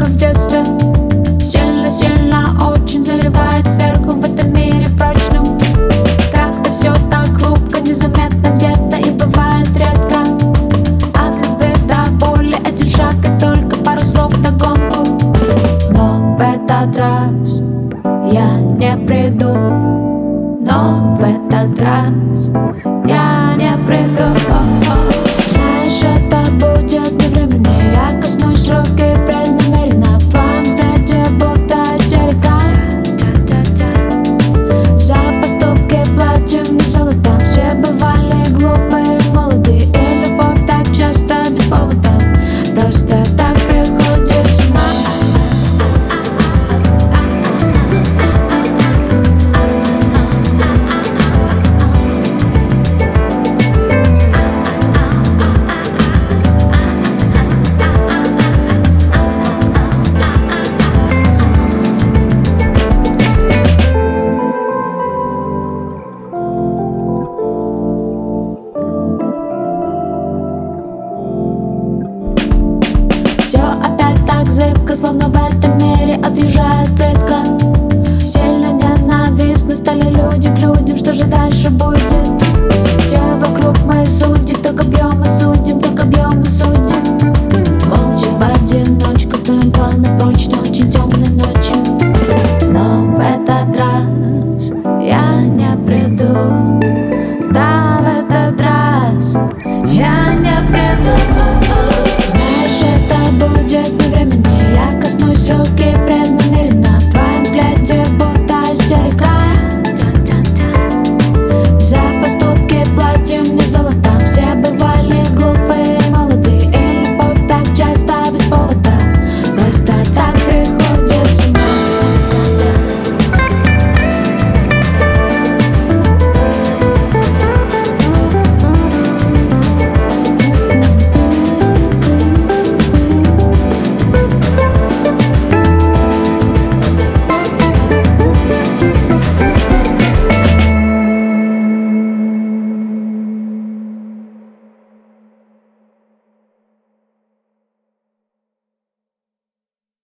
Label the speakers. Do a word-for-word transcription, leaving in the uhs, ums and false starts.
Speaker 1: как в детстве. Сильно-сильно очень заливает сверху в этом мире прочном. Как-то все так хрупко, незаметно где-то и бывает редко. От любви до боли один шаг и только пару слов вдогонку. Но в этот раз я не приду. Но в этот раз я не приду. Знаешь, это будет не временно. Я коснусь руки преднамеренно. В твоем взгляде будто истерика. За поступки платим не золотом. Все бывали глупые, молодые, и любовь так часто без повода. Просто так приходит зима. Все опять так зыбко, словно в этом мире отъезжает плитка. Сильно ненавистны стали люди к людям. Что же дальше будет?